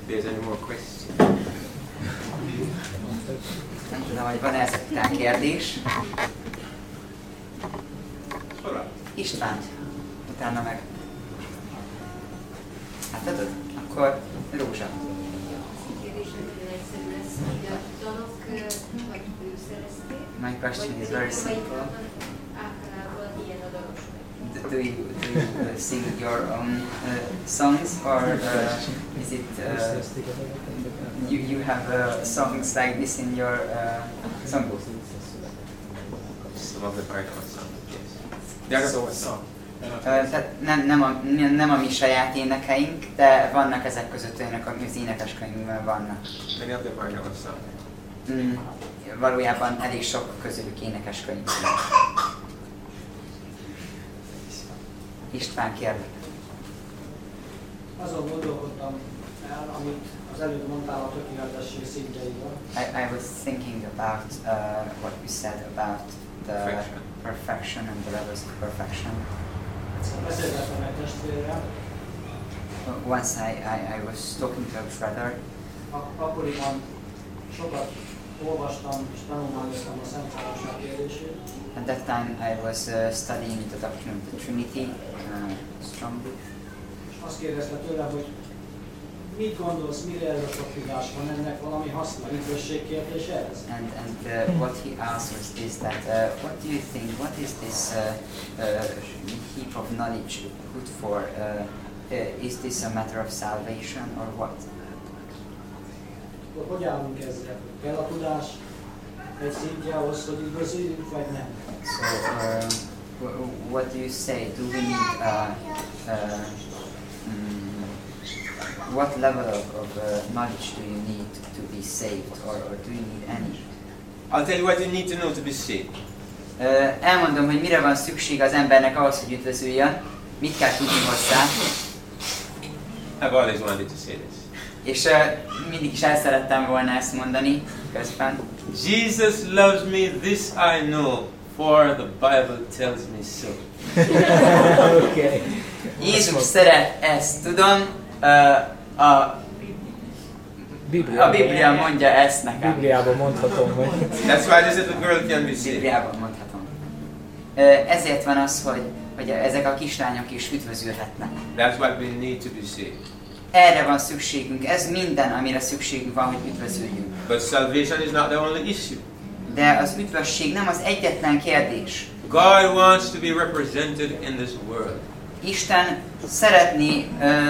there's any more questions. Nem tudom, hogy van ezek után kérdés. István, utána meg. Hát tudod? Akkor Rózsa. My question is very simple. Do you sing your own songs, or is it you have songs like this in your songbook? Some of the very good songs, yes. They are so song. Tehát nem a mi saját énekeink, de vannak ezek között olyanok, amik az énekeskönyvben vannak. Many of them are our songs. Valójában elég sok közülük énekeskönyv. István, kérdez. Azon gondolkodtam el, amit az előbb mondtál a tökéletesség szintjeiről. I was thinking about what you said about the perfection and the levels of perfection. Beszélgettem egy testvérrel. Once I was talking to a brother. Akkoriban sokat olvastam és tanulmányoztam a Szent Háromság kérdését. At that time I was studying the doctrine of the Trinity strongly. És azt kérdezte tőlem, hogy mit gondolsz, mire ez a sok tudás van, ennek valami haszna, üdvösség kérdése ez? And what he asked was this, that what do you think, what is this heap of knowledge good for? Is this a matter of salvation or what? Hogy állunk ezzel? Kell a tudás egy szintje ahhoz, hogy üdvözüljünk, vagy nem? So, what do you say? Do we need what level of knowledge do you need to be saved, or do you need any? I'll tell you what you need to know to be saved. Elmondom, hogy mire van szükség az embernek ahhoz, hogy üdvözüljön. Mit kell tudni hozzá? I've always wanted to say this. És mindig is el szerettem volna ezt mondani közben. Jesus loves me, this I know, for the Bible tells me so. Okay. Jézus szeret, ezt tudom. A Biblia mondja ezt nekem. Bibliában mondhatom, hogy... That's why this little girl can be saved. Bibliában mondhatom. Ezért van az, hogy ezek a kislányok is üdvözülhetnek. That's what we need to be saved. Erre van szükségünk. Ez minden, amire szükségünk van, hogy üdvözüljünk. But salvation is not the only issue. De az üdvösség nem az egyetlen kérdés. God wants to be represented in this world. Isten szeretné,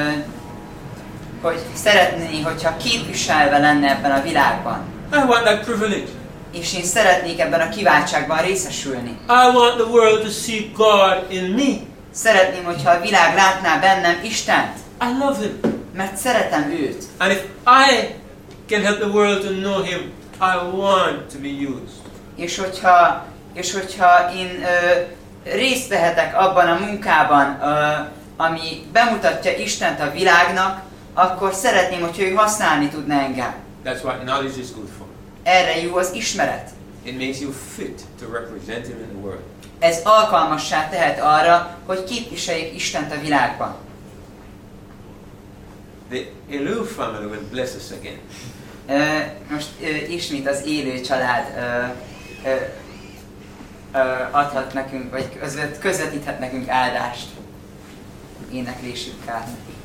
hogyha képviselve lenne ebben a világban. I want that privilege. És én szeretnék ebben a kiváltságban részesülni. I want the world to see God in me. Szeretném, hogyha a világ látná bennem Istent. I love Him. Mert szeretem őt. And if I can help the world to know Him, I want to be used. És hogyha én részt vehetek abban a munkában, ami bemutatja Istent a világnak, akkor szeretném, hogyha ő használni tudna engem. That's what knowledge is good for. Erre jó az ismeret. It makes you fit to represent Him in the world. Ez alkalmassá tehet arra, hogy képviseljék Istent a világban. The Elu family will bless us again. Most ismét az élő család adhat nekünk, vagy közvetíthet nekünk áldást éneklésükkel.